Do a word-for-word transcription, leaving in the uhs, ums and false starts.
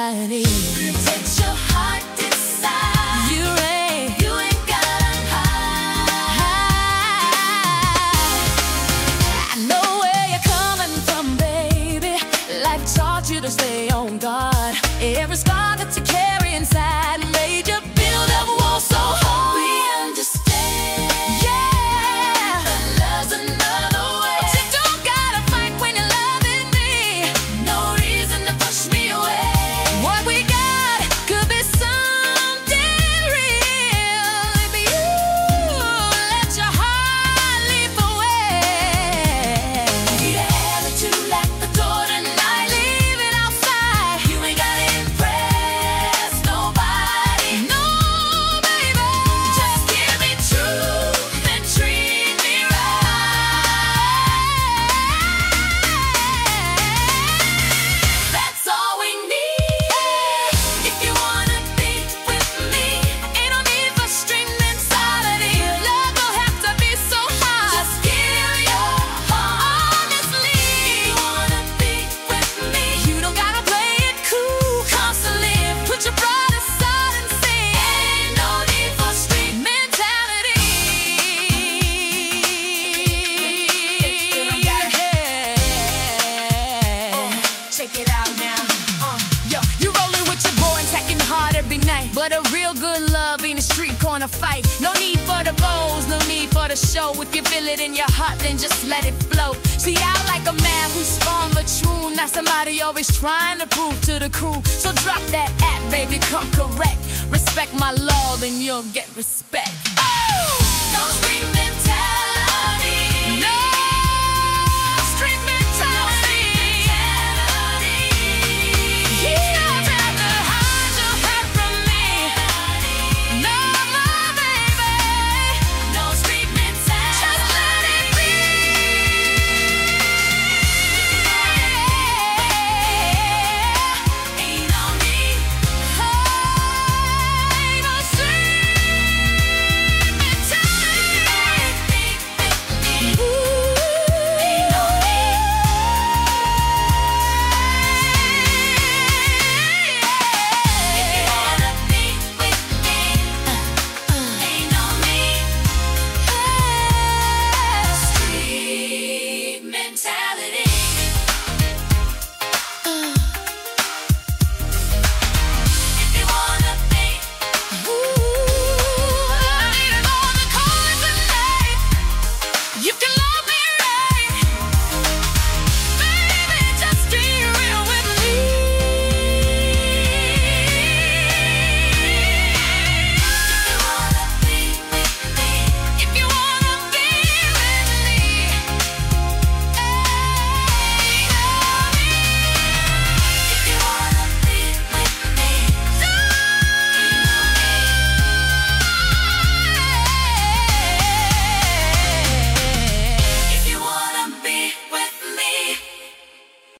mentality. It takes your heart decide. You ain't, you ain't gotta hide. I know where you're coming from, baby. Life taught you to stay on guard. Every scar that you carry inside made you build up walls so hard. We understand. Yeah, but love's another way. But you don't gotta fight when you're loving me. No reason to push me away. What we got could be something real if you let your heart leap away. Need an attitude like the door tonight. Leave it outside. You ain't gotta impress nobody. No, baby. Just give me truth and treat me right. That's all we need. If you wanna be with me, ain't no need for string mentality. Love don't have to be so hard. Just give your heart honestly. If you wanna be with me, you don't gotta play it cool constantly. Put your pride aside and sing. Ain't no need for street mentality. Check it out now. Uh, yo, you rollin' with your boy and tacking hard every night. But a real good love ain't a street corner fight. No need for the goals, no need for the show. If you feel it in your heart, then just let it flow. See, I like a man who's strong but true, not somebody always trying to prove to the crew. So drop that act, baby, come correct. Respect my law, then you'll get respect. Oh! Don't scream